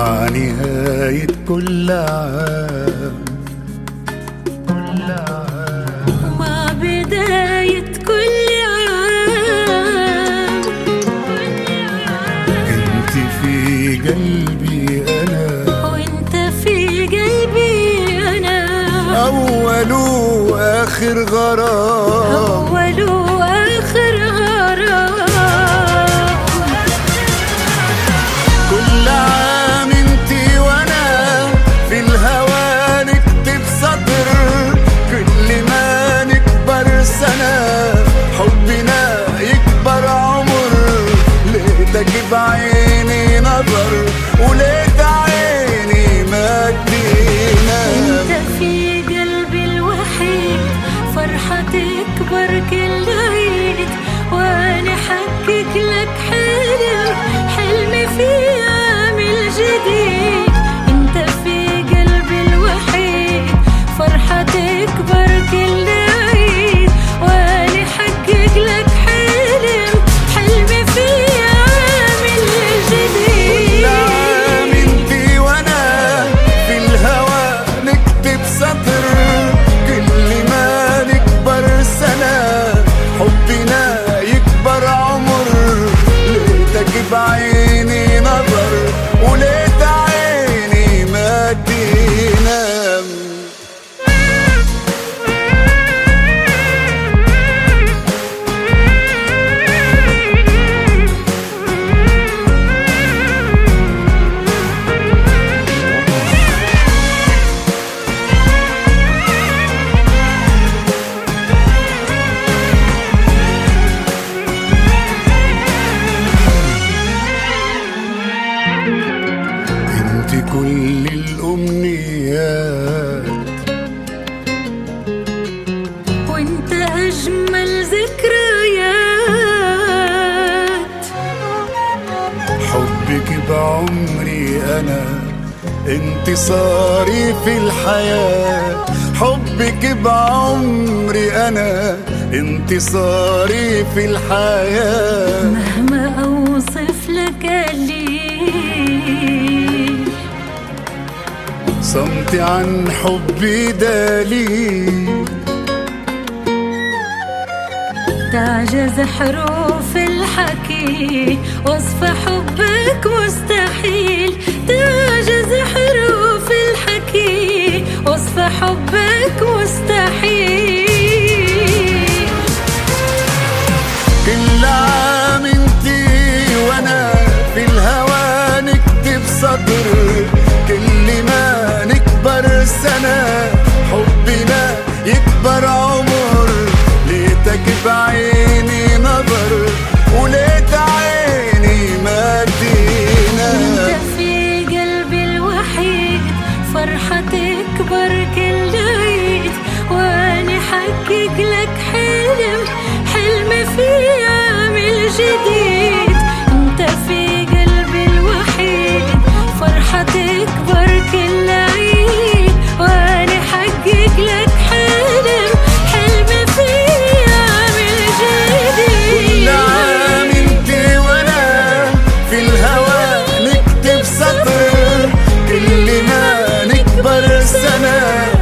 مع نهاية كل عام، ومع بداية كل عام. انت في قلبي انا، وانت في قلبي انا، اول واخر غرام، اول واخر غرام. كل عام انت وانا في الهوى نكتب سطر، كل ما نكبر سنة حبنا يكبر عمر. لقيتك بعيني نظر ولقيت عيني ما تنام. انت في قلبي الوحيد، فرحة تكبر كل عيد، وانا حقق لك حلم، حلمي في عامل جديد. انت في قلبي الوحيد، فرحة تكبر كل عيد، وانا حقق لك حلم، حلمي في عامل جديد. كل عام انتي وانا في الهوى نكتب سطر، كل ما نكبر سنة حبنا يكبر عمر. لقيتك بعيني نظر ولقيت عيني ما تنام. انت كل الأمنيات، وانت اجمل ذكريات. حبك بعمري أنا انتصاري في الحياة. حبك بعمري أنا انتصاري في الحياة. مهما اوصف لك قليل، صمتي عن حبي دليل. تعجز حروف الحكي، وصف حبك مستحيل. تعجز حروف الحكي، وصف حبك مستحيل. كل عام انتي وانا في الهوى نكتب سطر، كل ما نكبر سنة حبنا يكبر عمر. لقيتك بعيني نظر ولقيت عيني ما تنام. انت في قلبي الوحيد، فرحة تكبر كل عيد، وانا حقق لك حلم، حلمي في عامل جديد. انت في قلبي الوحيد، فرحة تكبر كل عيد، وانا حقق لك حلم، حلمي في عامل جديد. كل عام انتي وانا في الهوى نكتب سطر، كل ما نكبر سنة